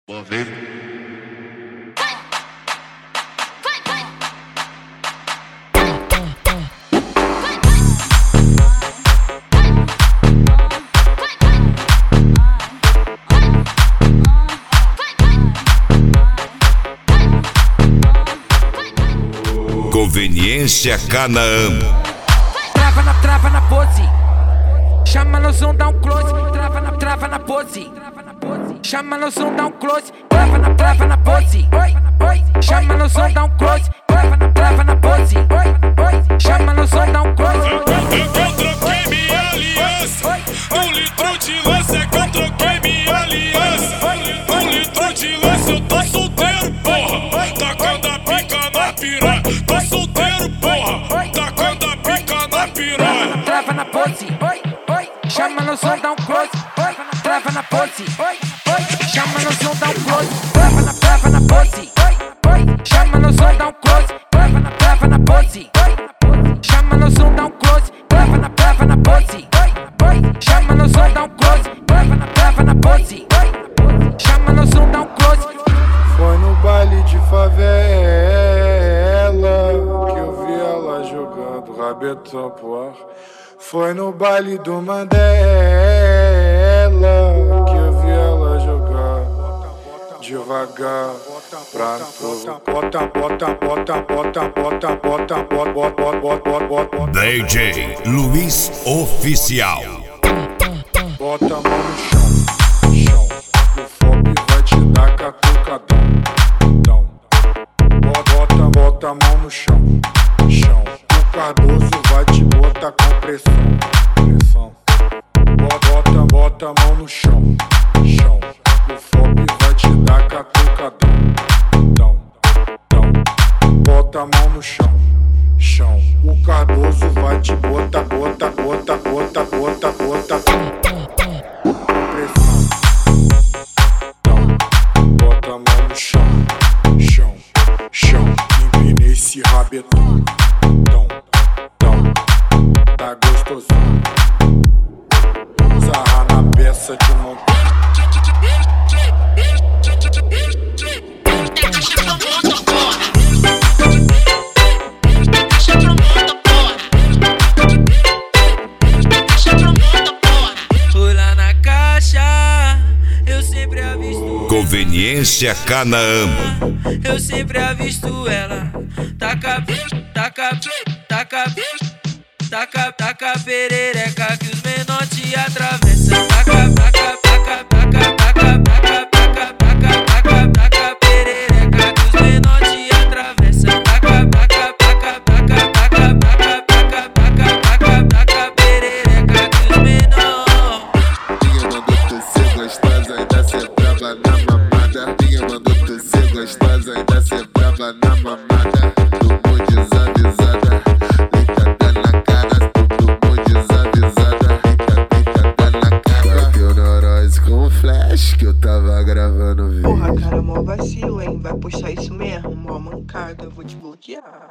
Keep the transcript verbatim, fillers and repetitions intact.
Vou ver. Conveniência Canaã. Trava na, trava na pose. Chama no som, dá um close. Trava na, trava na pose. Chama no som, dá um close. Trava na, trava na pose. Chama no som, dá um close. Trava na, trava na pose. Chama no som, dá um close. Eu troquei minha aliança. Um litro de lança é que eu troquei minha aliança. Um litro de lança, eu tô solteiro, porra. Tacando a pica na piranha. Tô solteiro, porra. Tacando a pica na piranha. Trava na pose. Chama no som, dá um close. Trava na pose. Chama no som, dá um close. Trava na, trava na pose. Chama no som, dá um close. Trava na, trava na pose. Chama no som, dá um close. Trava na, trava na pose. Chama no som, dá um close. Trava na, trava na pose. Chama no som, dá um close. Foi no baile de favela que eu vi ela jogando rabetão pro ar. Foi no baile do Mandela que eu vi ela jogar devagar pra provocar. Bota, bota, bota, bota, bota, bota, bota, bota, bota, bota. D J Luiz Oficial. Bota a mão no chão, chão. O fob vai te dar catucadão, dão. Bota, bota a mão no chão, chão. O Cardoso vai te botar com pressão, pressão. Bota, bota a mão no chão, chão. O fob vai te dar catucadão, dão, dão. Bota a mão no chão, chão. O Cardoso vai te botar, bota, bota, bota, bota, bota. Pressão, dão. Bota a mão no chão, chão, chão. Empina esse rabetão. Tá gostosão. Sarra na peça de montão. Fui lá na caixa, eu sempre avisto. Conveniência Canaã. Eu sempre avisto ela. Taca, taca, taca, taca, taca perereca que os menor te atravessam. Taca, taca, taca, taca, taca, taca, taca, taca, taca, taca perereca que os menor te atravessam. Taca, taca, taca, taca, taca, taca, taca, taca, taca, taca perereca que os menor. Minha mandou tu ser gostosa, ainda ser brava na mamada. Minha mandou tu ser gostosa, ainda ser brava na mamada. Tomou desavisada, deitada na cara. Tomou desavisada, deitada na cara. É teu neurose com flash que eu tava gravando vídeo. Porra, cara, mó vacilo, hein? Vai postar isso mesmo? Mó mancada, eu vou te bloquear.